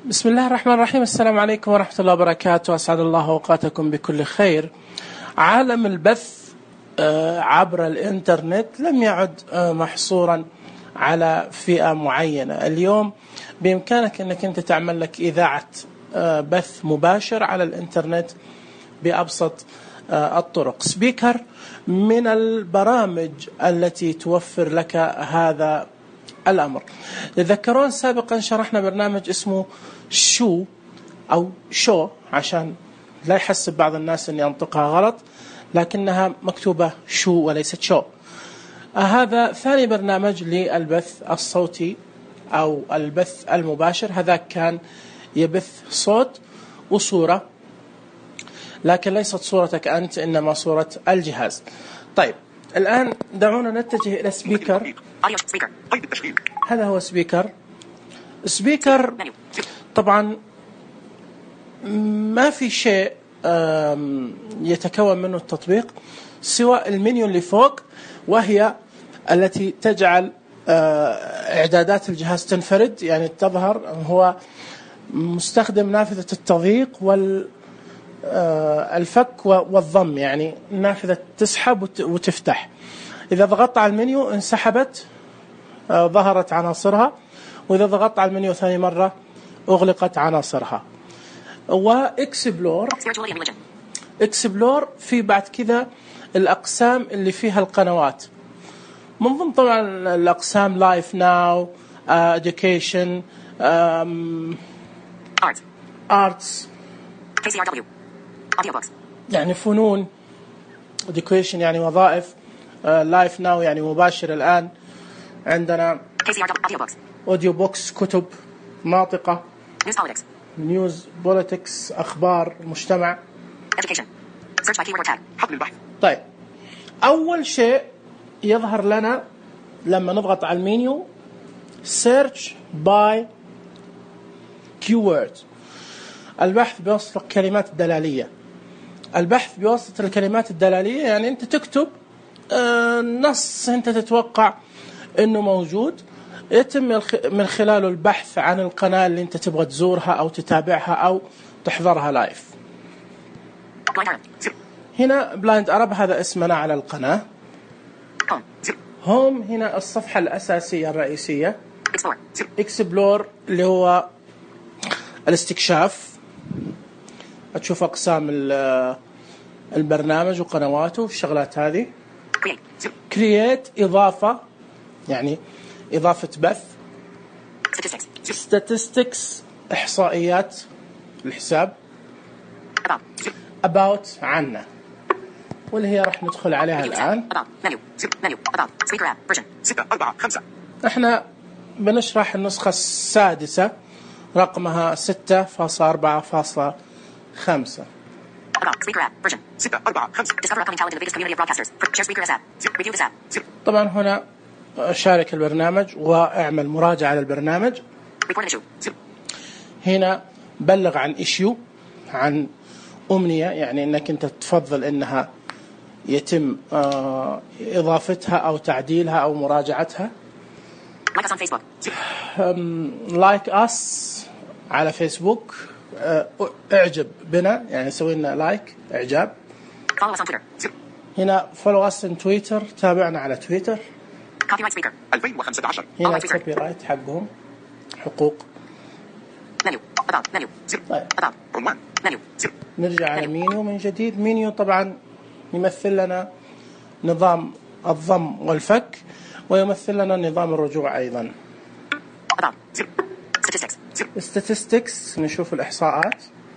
بسم الله الرحمن الرحيم. السلام عليكم ورحمة الله وبركاته. أسعد الله أوقاتكم بكل خير. عالم البث عبر الإنترنت لم يعد محصورا على فئة معينة. اليوم بإمكانك أنك أنت تعمل لك إذاعة بث مباشر على الإنترنت بأبسط الطرق. سبيكر من البرامج التي توفر لك هذا الأمر. تذكرون سابقا شرحنا برنامج اسمه شو أو شو، عشان لا يحسب بعض الناس أن ينطقها غلط، لكنها مكتوبة شو وليست شو. هذا ثاني برنامج للبث الصوتي أو البث المباشر. هذا كان يبث صوت وصورة، لكن ليست صورتك أنت، إنما صورة الجهاز. طيب الآن دعونا نتجه إلى سبيكر. هذا هو سبيكر. سبيكر طبعا ما في شيء يتكون منه التطبيق سواء المنيو اللي فوق، وهي التي تجعل إعدادات الجهاز تنفرد، يعني تظهر هو مستخدم نافذة التضييق والفك والضم، يعني النافذة تسحب وتفتح. إذا ضغطت على المنيو انسحبت، ظهرت عناصرها، وإذا ضغطت على المنيو ثاني مرة أغلقت عناصرها. وإكسبلور في بعد كذا الأقسام اللي فيها القنوات، من ضمن طبعا الأقسام لايف ناو، education، arts، يعني فنون، education يعني وظائف، لايف ناو يعني مباشر الآن. عندنا أوديو بوكس كتب ناطقة، نيوز بوليتكس أخبار مجتمع. طيب أول شيء يظهر لنا لما نضغط على المنيو search by keyword، البحث بواسطة الكلمات الدلالية. البحث بواسطة الكلمات الدلالية يعني أنت تكتب نص أنت تتوقع أنه موجود، يتم من خلاله البحث عن القناة اللي أنت تبغى تزورها أو تتابعها أو تحضرها لايف. هنا بلايند أرب، هذا اسمنا على القناة. هوم هنا الصفحة الأساسية الرئيسية. إكسبلور اللي هو الاستكشاف، تشوف أقسام البرنامج وقنواته والشغلات هذه. كرييت إضافة، يعني إضافة بث. statistics إحصائيات الحساب. about عنا، واللي هي راح ندخل عليها الآن. احنا بنشرح النسخة السادسة رقمها 6.4.5. طبعا هنا شارك البرنامج واعمل مراجعة للبرنامج. هنا بلغ عن إيشيو، عن أمنية، يعني أنك أنت تفضل أنها يتم إضافتها أو تعديلها أو مراجعتها. لايك أس على فيسبوك، اعجب بنا، يعني سوي لنا لايك إعجاب. هنا فولو أس إن تويتر، تابعنا على تويتر. هنا الكوبي رايت حقهم، حقوق. طيب. نرجع على المينيو من جديد. مينيو طبعا يمثل لنا نظام الضم والفك، ويمثل لنا نظام الرجوع أيضا. statistics نشوف الإحصاءات.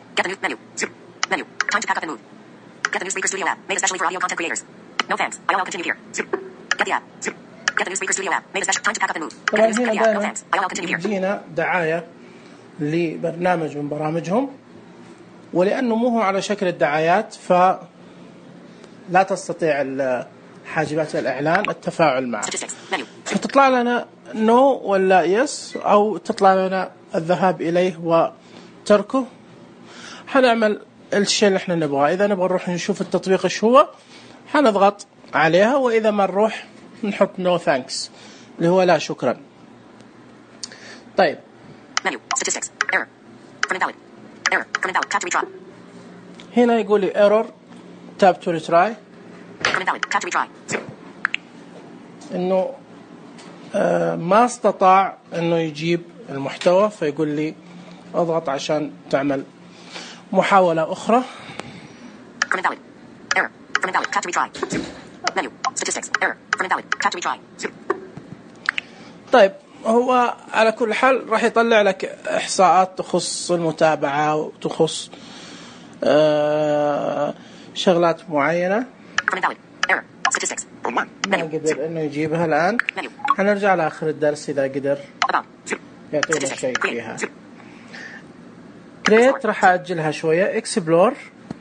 طبعا هنا يجينا دعاية لبرنامج من برامجهم، ولأنه مو على شكل الدعايات فلا تستطيع حاجبات الإعلان التفاعل معه. فتطلع لنا نو ولا يس، أو تطلع لنا الذهاب إليه وتركه. حنعمل الشيء اللي احنا نبغاه. إذا نبغى نروح نشوف التطبيق ايش هو حنضغط عليها، وإذا ما نروح نحط نو ثانكس اللي هو لا شكرا. طيب From invalid. Error. From invalid. Tap to retry. هنا يقول لي error tap to retry. From invalid. Tap to retry. إنه ما استطاع إنه يجيب المحتوى، فيقول لي اضغط عشان تعمل محاولة أخرى. From invalid. Error. From invalid. Tap to retry. Menu. Statistics. Error. From invalid. Tap to retry. طيب هو على كل حال راح يطلع لك إحصاءات تخص المتابعة وتخص شغلات معينة. From invalid. Error. Statistics. ما قدر إنه يجيبها الآن. هنرجع لآخر الدرس إذا قدر يعطينا شيء فيها. كريت راح أجلها شوية. إكسبلور.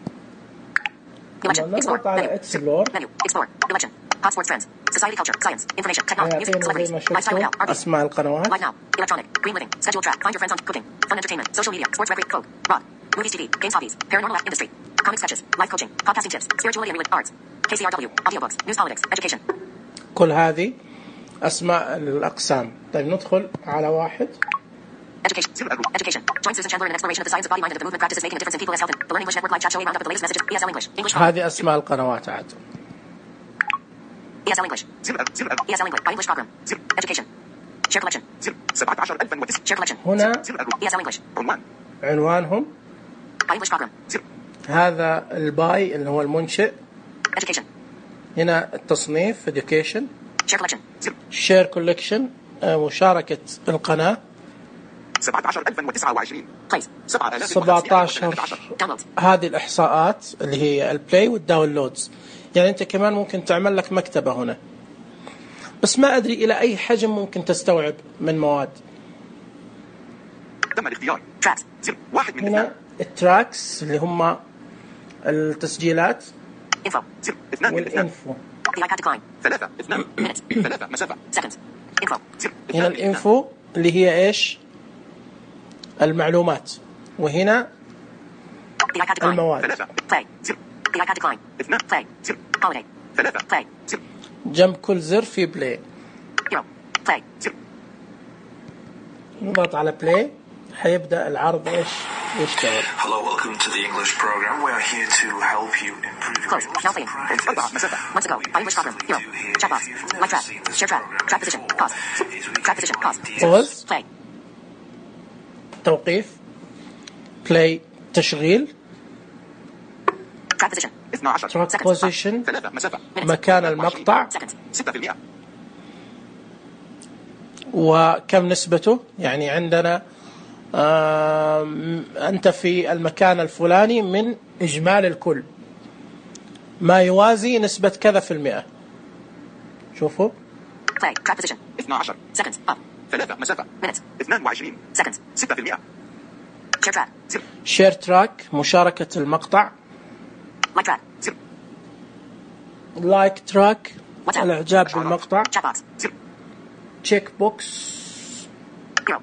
نضغط على إكسبلور. Election. Hot sports trends. Society, culture, science, information, technology, music, celebrities, lifestyle, health, أسماء القنوات. live now, electronic, green living, scheduled track, find your friends on cooking, fun entertainment, social media, sports recreation, code, rock, movies, TV, games, hobbies, paranormal industry, comic sketches, life coaching, podcasting tips, spirituality and arts, KCRW, audiobooks, news, politics, education. كل هذه أسماء الأقسام. طيب ندخل على واحد. Education. Education. Join Susan Chandler in an exploration of the science of body, mind, and the movement practices making a difference in people's health. And the Learning English Network live chat show a roundup of the latest messages. ESL English. English. هذه أسماء القنوات عاد. ESL English. ESL English. English program. Education. Share collection. Share collection. هنا ESL English. عنوانهم. English program. هذا الباي اللي هو المنشئ. Education. هنا التصنيف education. Share collection. share collection مشاركة القناة. 17,029. Place. 17. هذه الإحصاءات اللي هي البلاي والداونلودز. يعني أنت كمان ممكن تعمل لك مكتبة هنا، بس ما أدري إلى أي حجم ممكن تستوعب من مواد. تم الاختيار. Tracks. 1 من هنا التراكس اللي هم التسجيلات. Info. 2 من 2. والإنفو. The iPad decline. 3 2 Minutes. 3 مسافة. Seconds. Info. هنا الإنفو اللي هي إيش؟ المعلومات. وهنا The iPad decline. المواد. 3 Play. The iPad decline. 2 Play. Holiday. 3 Play. جنب كل زر في بلاي. Hero. Play. نضغط على بلاي حيبدأ العرض إيش يشتغل. Hello, welcome to the English program. We are here to help you improve your Close. English Now playing. practice. Months ago. English program. Hero. Chat box. Live track. Share track. Track position. Pause. Track position. Pause. Pause. Play. توقيف. بلاي تشغيل. Track position. 12 تراك Seconds. بوزيشن 3 مسافة. مكان المقطع. Seconds. 6%. وكم نسبته، يعني عندنا أنت في المكان الفلاني من إجمال الكل ما يوازي نسبة كذا في المئة. شوفوا Play. Track position. 12 Seconds. Up. 3 مسافة. Minutes. 22 Seconds. 6%. Share track. شير تراك مشاركة المقطع. Live track. لايك تراك WhatsApp. الإعجاب بالمقطع. Chat box. تشيك بوكس Hero.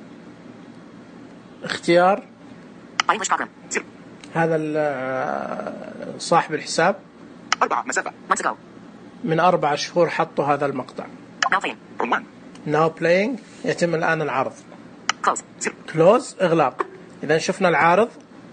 اختيار English program. هذا صاحب الحساب 4 مسافة. Months ago. من 4 شهور حطوا هذا المقطع. Now playing. عنوان. Now playing يتم الآن العرض. Close. كلوز إغلاق. إذا شفنا العارض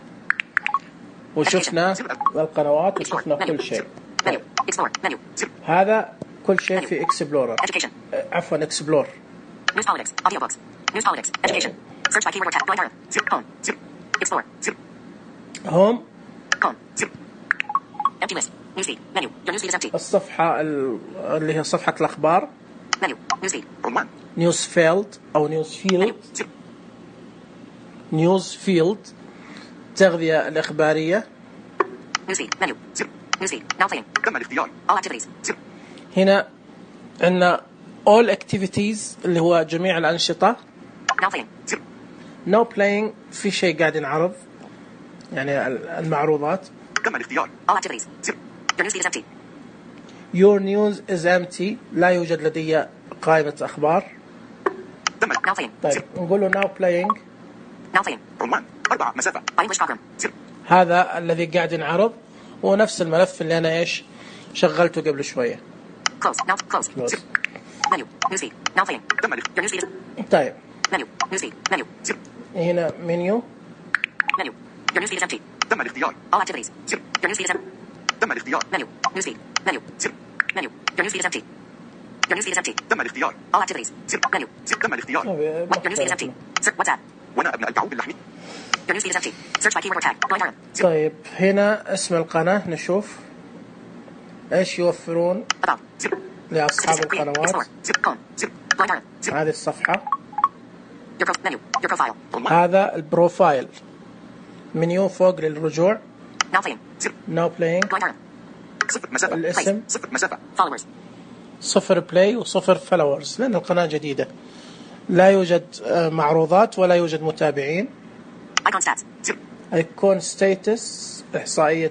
وشفنا القنوات وشفنا كل شيء. Menu. Explore. Menu. هذا كل شيء في اكسبلورر. Education. عفوا اكسبلور. News politics. Audiobooks. News politics. Education. Search by keyword or tag. Blind arrow. Home. Explore. هوم Home. Empty list. Newsfeed. Menu. Your newsfeed is empty. الصفحة اللي هي صفحة الأخبار. Menu. Newsfeed. عنوان. نيوز فيلد أو نيوز فيلد. نيوز فيلد التغذية الإخبارية. Newsfeed. Menu. Newsfeed. Now playing. تم الاختيار. All activities. هنا عندنا all activities اللي هو جميع الأنشطة. Now playing. no playing في شيء قاعد ينعرض، يعني المعروضات. تم الاختيار. All activities. Your newsfeed is empty. your news is empty لا يوجد لدي قائمة أخبار. تم. Now playing. طيب نقول له now playing. Now playing. عنوان. 4 مسافة. English program. هذا الذي قاعد ينعرض ونفس الملف اللي أنا إيش شغلته قبل شوية. Close. Now close. Close. Menu. Newsfeed. Now playing. تم الاختيار. Your newsfeed is طيب menu. Newsfeed. Menu. هنا منيو Menu. Your newsfeed is empty. تم الاختيار. All activities. زر. Your newsfeed is empty. تم الاختيار. Menu. Newsfeed. Menu. زر. Menu. Your newsfeed is empty. Your newsfeed is empty. تم الاختيار. All activities. زر. Menu. زر. تم الاختيار. Your newsfeed is empty. Search WhatsApp. وانا ابناء الكعوب اللحمي. Your newsfeed is empty. Search by keyword or tag. Blind item. طيب هنا اسم القناة، نشوف ايش يوفرون About. زر. لأصحاب Statistic. Create. القنوات. Explore. Home. زر. Blind item. زر. هذه الصفحة، Your menu. Your profile. عنوان. هذا البروفايل، منيو فوق للرجوع، Now playing. زر. نو بلاينج، Blind item. صفر مسافة. الاسم، صفر مسافة. Followers. 0 بلاي و0 فولورز، لأن القناة جديدة، لا يوجد معروضات ولا يوجد متابعين. Icon stats. زر. ايكون ستيتس، إحصائية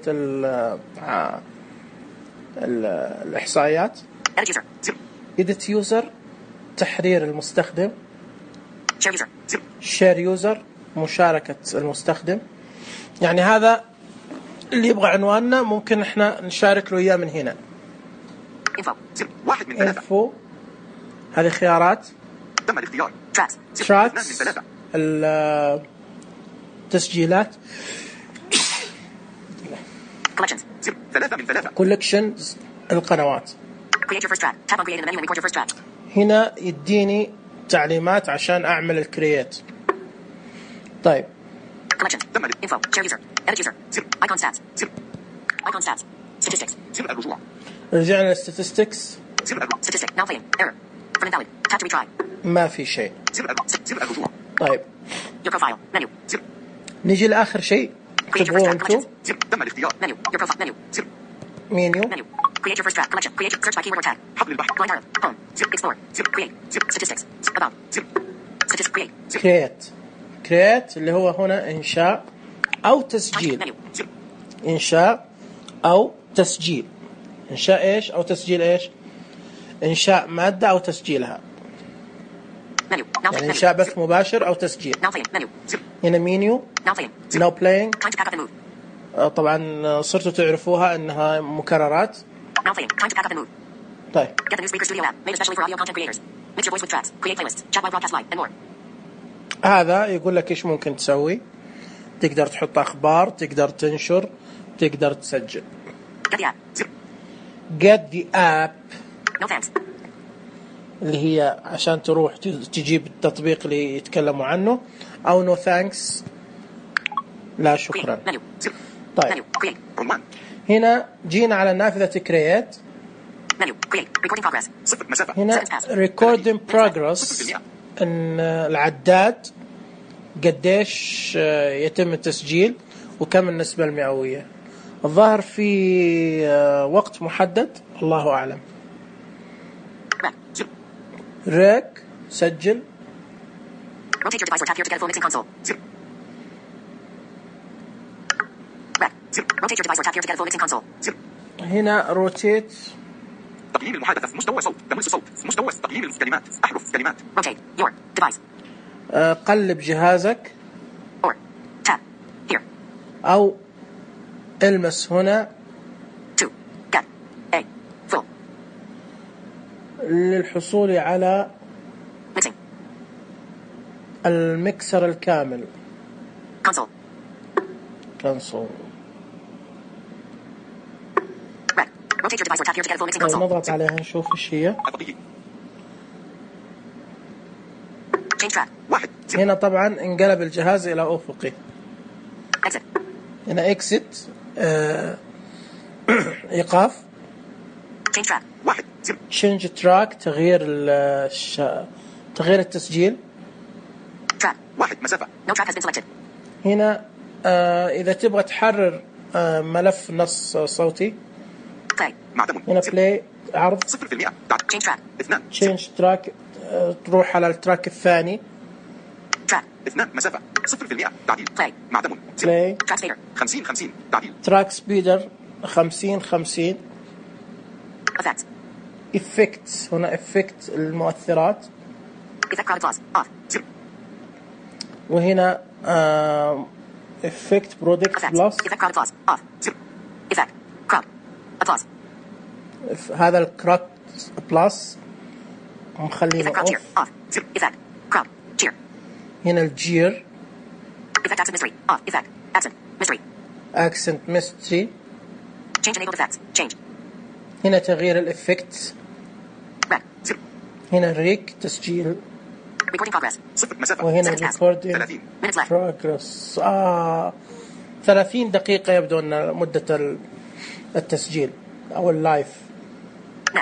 الإحصائيات. Edit user. زر. إيديت يوزر، تحرير المستخدم. Share user. زر. شير يوزر، مشاركة المستخدم. يعني هذا اللي يبغى عنواننا ممكن احنا نشارك له إياه من هنا. Info. زر. واحد من ثلاثة. انفو، هذه خيارات. تم الاختيار. Tracks. زر. تراكس، اثنان من ثلاثة. التسجيلات. Collections. زر. ثلاثة من ثلاثة. كولكشنز، القنوات. Create your first track. Tap on create in the menu and record your first track. هنا يديني تعليمات عشان أعمل الكرييت. طيب Collections. تم Info. Share user. Edit user. زر. Icon stats. زر. Icon stats. Statistics. زر الرجوع. رجعنا للستاتستكس، زر الرجوع. Statistic. Now playing. Error. For invalid. Tap to retry. ما في شيء. زر الرجوع. زر الرجوع. طيب Your profile. Menu. زر. نيجي لآخر شيء Create your first تبغوه track. انتم. Collections. زر. تم الاختيار. Menu. Your profile. Menu. زر. مينيو، Menu. Create your first track. Collection. Create your search by keyword or tag. حبل البحر. Blind item. Home. زر. Explore. زر. Create. زر. Statistics. About. زر. Statistics. Create. زر. كرييت اللي هو هنا إنشاء أو تسجيل. Menu. زر. إنشاء أو تسجيل. إنشاء إيش أو تسجيل إيش؟ إنشاء مادة أو تسجيلها، Menu. Now يعني playing. إنشاء Menu. بث مباشر أو تسجيل. Now playing. Menu. زر. هنا مينيو، Now playing. نو بلاينج. Time to pack up and move. طبعا صرتوا تعرفوها إنها مكررات. Now playing. Time to pack up and move. طيب Get the new Speaker Studio app, made especially for audio content creators. Mix your voice with tracks, create playlists, chat while broadcast live, and more. هذا يقول لك إيش ممكن تسوي. تقدر تحط أخبار، تقدر تنشر، تقدر تسجل. Get the app. زر. Get the app No thanks. اللي هي عشان تروح تجيب التطبيق اللي يتكلموا عنه، أو no thanks لا شكرا. Create. Menu. زر. طيب Menu. Create. عنوان. هنا جينا على نافذة create. Menu. Create. Recording progress. صفر مسافة. هنا recording progress، إن العداد قديش يتم التسجيل وكم النسبة المئوية. الظاهر في وقت محدد، الله أعلم. Rec. زر. ريك، سجل. Rotate your device or tap here to get a full mixing console. زر. Rec. زر. Rotate your device or tap here to get a full mixing console. زر. هنا روتيت، تقييم المحادثة في مستوى صوت. تمس صوت. في مستوى تقييم الكلمات. أحرف كلمات. Rotate your device. قلب جهازك Or tap here أو المس هنا to get a full للحصول على mixing المكسر الكامل. console. كنسول. Rec. Rotate your device or tap here to get a full mixing طيب console. نضغط عليها نشوف ايش هي. التطبيق. Change track. واحد. زر. هنا طبعا انقلب الجهاز إلى أفقي. Exit. هنا اكسيت، إيقاف. Change track. واحد. زر. تشينج تراك، تغيير تغيير التسجيل. Track. واحد مسافة. No track has been selected. هنا إذا تبغى تحرر ملف نص صوتي، Play. معدم. هنا زر. بلاي، عرض. 0%. تعد. Change track. اثنان. تشينج تراك، تروح على التراك الثاني. Track. اثنان مسافة. 0%. تعديل. Play. معدم. زر. بلاي. Track speeder. 50-50. تعديل. تراك سبيدر 50-50. Effects. افكت، هنا افكت المؤثرات. Effect crowd applause. Off. زر. وهنا افكت برودكت Effects. بلس. Effect crowd applause. Off. زر. Effect. Crowd. Applause. هذا الكراك بلس مخلينه Effect crowd cheer. اوف. Off. Zip. Effect. Crowd. Cheer. هنا الجير Effect accent mystery. Off. Effect. Accent. Mystery. accent mystery. Change enabled effects. Change. هنا تغيير الإفكت. Rec. هنا ريك تسجيل. Recording progress. صفر مسافة. وهنا Seconds passed. recording 30. Minutes left. progress. 30 دقيقة يبدو أن مدة التسجيل أو اللايف. Net.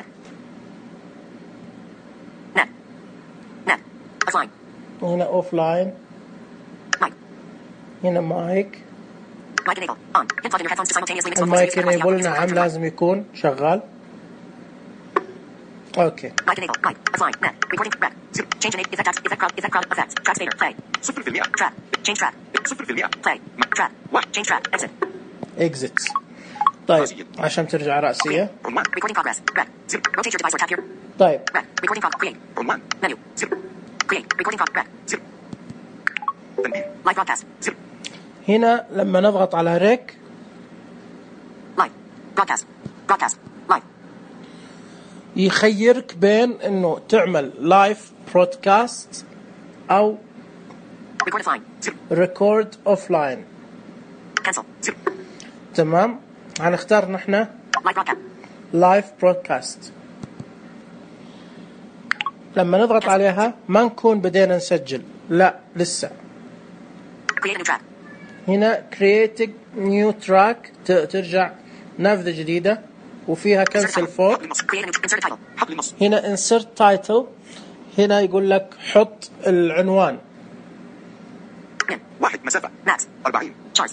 Net. Net. Offline. وهنا أوف لاين. Mic. هنا مايك. Mic enable. On. Hit plug in your headphones to simultaneously mix both voices المايك using the انيبل audio نعم لازم يكون شغال. اوكي. Mic enable. Mic. Offline. Net. Recording. Rec. Change enable. Effect crowd. Effects. Track fader. Play. 0%. Track. Change track. 0%. Play. Track. Change track. Exit. اكزيت. طيب عشان ترجع رأسية. عنوان. Recording progress. Rec. Rotate your device or tap here. طيب Rec. Recording progress. Create. عنوان. Menu. Create. Recording progress. Rec. تنبيه. Live broadcast. هنا لما نضغط على ريك Live. Broadcast. Broadcast. Live. يخيرك بين انه تعمل لايف برودكاست او Record offline. ريكورد اوف لاين. Cancel. تمام. هنختار نحن Live broadcast. لايف برودكاست. لما نضغط عليها ما نكون بدينا نسجل، لا لسه. Create a new track. هنا creating new track ترجع نافذة جديدة وفيها كنسل فوق. حبل النص. Create a new insert title. حبل النص. هنا insert title. هنا يقول لك حط العنوان. Min. 1 مسافة. Max. 40. Charts.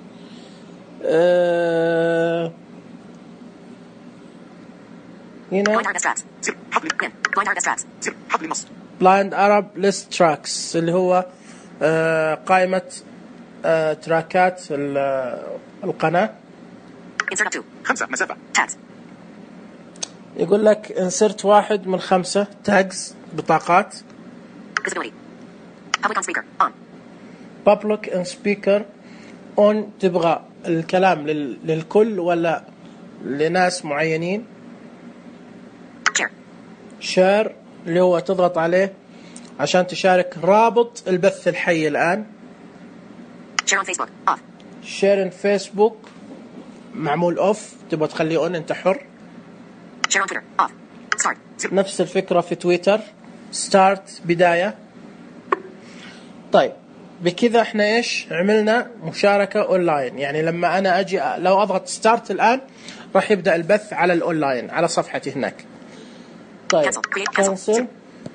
هنا Blind Arab best tracks. حبل. Min. Blind Arab best tracks. حبل النص. blind Arab list tracks اللي هو قائمة تراكات القناة. Insert up to. 5 مسافة. Tags. يقول لك insert 1 من 5 tags بطاقات. Visibility. Public on speaker. On. public and speaker on. تبغى الكلام للكل ولا لناس معينين. Share. share اللي هو تضغط عليه عشان تشارك رابط البث الحي الآن. Share on Facebook. Off. share in Facebook معمول اوف، تبغى تخليه اون انت حر. Share on Twitter. Off. Start. نفس الفكرة في تويتر. ستارت بداية. طيب بكذا احنا ايش عملنا؟ مشاركة اونلاين. يعني لما انا اجي لو اضغط ستارت الان راح يبدأ البث على الاونلاين على صفحتي هناك. طيب Cancel. Create. كنسل.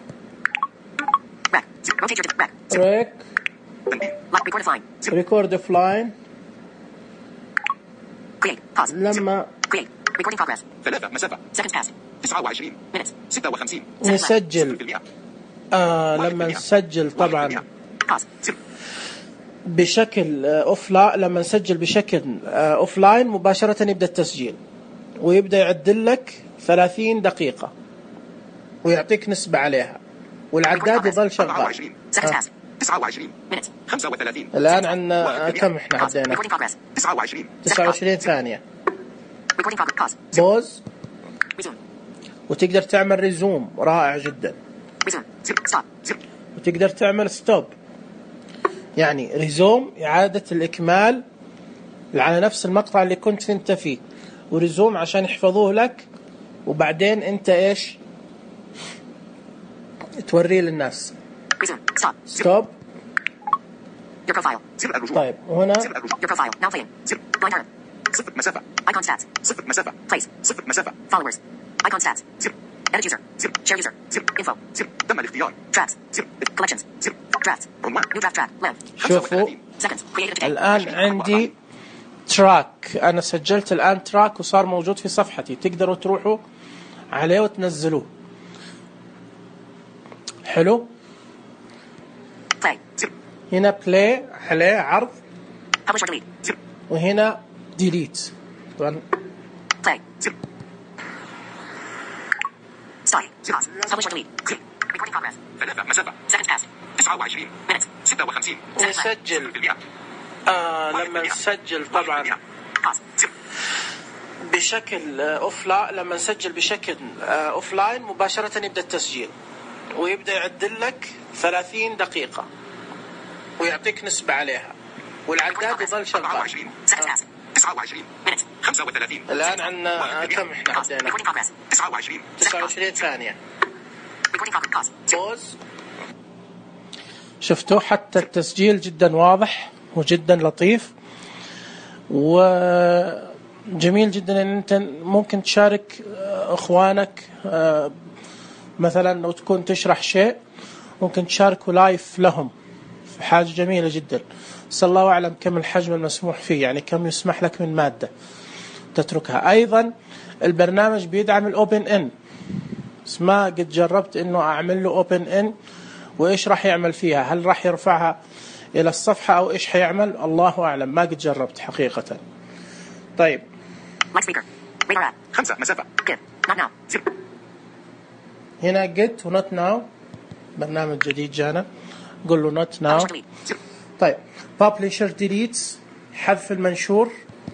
Rec. Rotate your rec. ريك. تنبيه. Record offline. ريكورد اوف لاين. Create. Pause. لما Create. Recording progress. 3 مسافة. Seconds passed. 29. Minutes. 56. نسجل 0%. لما نسجل طبعا 1%. Pause. بشكل اوف لا. لما نسجل بشكل اوف لاين مباشرة يبدأ التسجيل ويبدأ يعدل لك 30 دقيقة ويعطيك نسبة عليها والعداد يظل شغال. 24. Seconds passed. 29. Minutes. 35. الآن عندنا كم احنا Pause. عدينا؟ Recording progress. 29. 29 ثانية. Recording progress. Pause. بوز Resume. وتقدر تعمل ريزوم رائع جدا. Resume. Stop. وتقدر تعمل ستوب. يعني ريزوم إعادة الإكمال على نفس المقطع اللي كنت انت فيه، وريزوم عشان يحفظوه لك وبعدين انت ايش توريه للناس. Resume. Stop. ستوب. Your profile. زر الرجوع. طيب وهنا زر الرجوع. Your profile. Now playing. زر. Blind Arab. 0 مسافة. Icon stats. 0 مسافة. Place. 0 مسافة. Followers. Icon stats. زر. Edit user. زر. Share user. زر. Info. زر. تم الاختيار. Tracks. زر. Collections. زر. Drafts. عنوان. New draft track. Length. شوفوا 35. Seconds. Created today. الآن عندي تراك. أنا سجلت الآن تراك وصار موجود في صفحتي، تقدروا تروحوا عليه وتنزلوه. حلو. Play. زر. هنا بلاي عليه عرض Publish or delete. زر. وهنا ديليت. طبعا Play. زر. Start. Pause. Publish or delete. Recording progress. 3 مسافة. Seconds passed. 29. Minutes. 56. نسجل. 0%. لما نسجل طبعا 1%. Pause. زر. بشكل اوف لا. لما نسجل بشكل اوف لاين مباشرة يبدأ التسجيل ويبدأ يعدل لك 30 دقيقة ويعطيك نسبة عليها. والعداد يظل شغال. 24 29 minutes 35 الآن عندنا كم احنا عدينا؟ 29 ثانية. بوز. شفتوا حتى التسجيل جدا واضح وجدا لطيف وجميل جدا ان انت ممكن تشارك اخوانك مثلا لو تكون تشرح شيء ممكن تشاركوا لايف لهم، حاجة جميلة جدا. بس الله أعلم كم الحجم المسموح فيه، يعني كم يسمح لك من مادة تتركها. أيضا البرنامج بيدعم الأوبن إن، بس ما قد جربت إنه أعمل له أوبن إن وإيش راح يعمل فيها، هل راح يرفعها إلى الصفحة أو إيش حيعمل الله أعلم، ما قد جربت حقيقة. طيب 5 مسافة هنا get و not now، برنامج جديد جانا، قل له not now. طيب publisher deletes، حذف المنشور.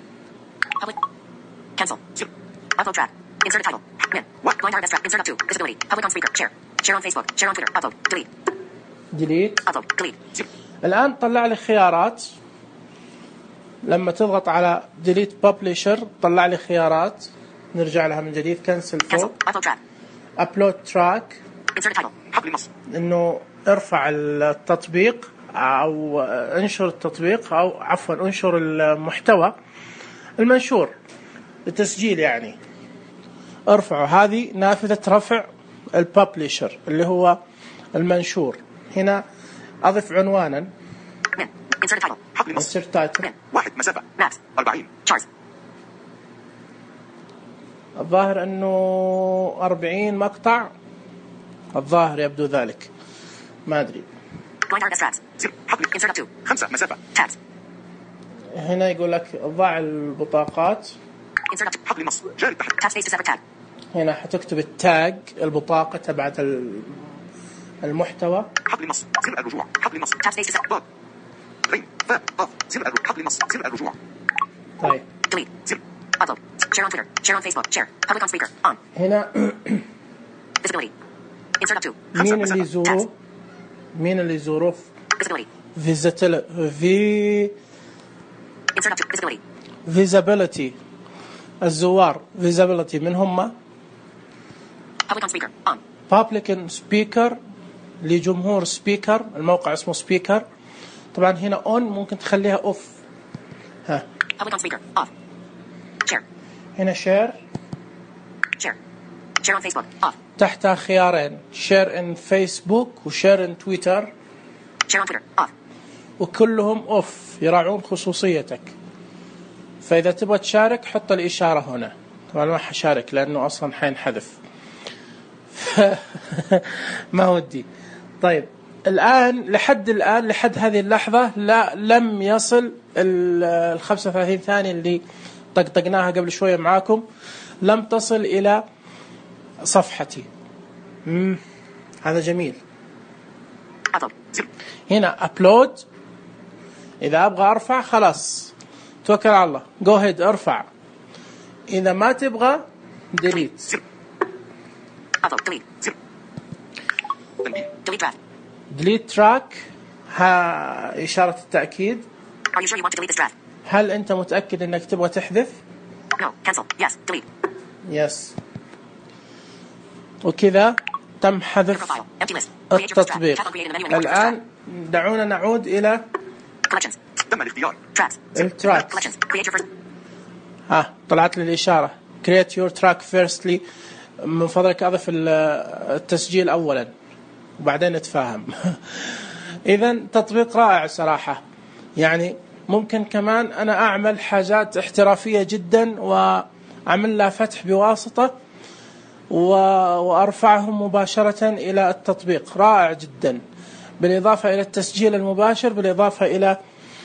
cancel upload track insert a title min line art extract insert up to visibility public on speaker share on Facebook share on Twitter upload delete upload delete. الآن طلع لي خيارات، لما تضغط على delete publisher طلع لي خيارات، نرجع لها من جديد. cancel فوق، upload track insert a title حقل النص إنه ارفع التطبيق أو انشر التطبيق أو عفوا انشر المحتوى المنشور التسجيل، يعني ارفعه. هذه نافذة رفع الببليشر اللي هو المنشور. هنا أضف عنوانا حقل النص insert title 1 مسافة 40 الظاهر أنه 40 مقطع، الظاهر يبدو ذلك، ما أدري. حقل 5 مسافة هنا يقول لك ضع البطاقات. حقل النص جاري التحديد. هنا حتكتب التاج البطاقة تبعت المحتوى. حقل النص زر الرجوع حقل النص ضاد غين فاء قاف زر حقل النص زر الرجوع. طيب delete زر upload share on Twitter share on Facebook share public on speaker on هنا visibility insert up to مين اللي يزوروه visibility insert up to visibility الزوار visibility من هم؟ public on speaker on public speaker لجمهور speaker، الموقع اسمه speaker. طبعا هنا on ممكن تخليها off. ها public on speaker off share هنا share on Facebook off تحتها خيارين share in Facebook و share in Twitter share on Twitter off وكلهم off يراعون خصوصيتك. فإذا تبغى تشارك حط الإشارة هنا. طبعا ما حشارك لأنه أصلا حينحذف ما ودي. طيب لحد هذه اللحظة لم يصل 35 ثانية اللي طقطقناها قبل شوية معاكم، لم تصل إلى صفحتي. هذا جميل. هنا upload، إذا أبغى أرفع خلاص توكل على الله go ahead ارفع. إذا ما تبغى delete delete track ها إشارة التأكيد. Are you sure you want to delete this draft? هل أنت متأكد أنك تبغى تحذف؟ No. Cancel. Yes. Delete. yes. وكذا تم حذف التطبيق. الآن دعونا نعود إلى collections. تم الاختيار التراك. Create your first. طلعت لي الإشارة create your track firstly. من فضلك أضف التسجيل أولا وبعدين نتفاهم. إذن تطبيق رائع صراحة، يعني ممكن كمان أنا أعمل حاجات احترافية جدا وأعمل لها فتح بواسطة وأرفعهم مباشرة إلى التطبيق. رائع جدا، بالإضافة إلى التسجيل المباشر، بالإضافة إلى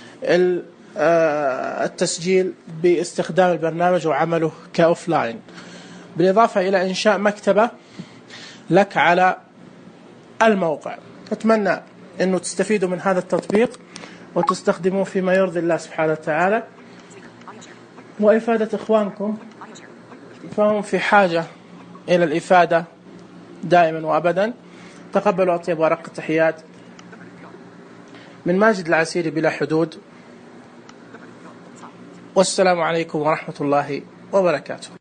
التسجيل باستخدام البرنامج وعمله كأوفلاين، بالإضافة إلى إنشاء مكتبة لك على الموقع. أتمنى أنه تستفيدوا من هذا التطبيق وتستخدموه فيما يرضي الله سبحانه وتعالى وإفادة إخوانكم، فهم في حاجة إلى الإفادة دائما وأبدا. تقبلوا أطيب ورق التحيات من ماجد العسيري بلا حدود. والسلام عليكم ورحمة الله وبركاته.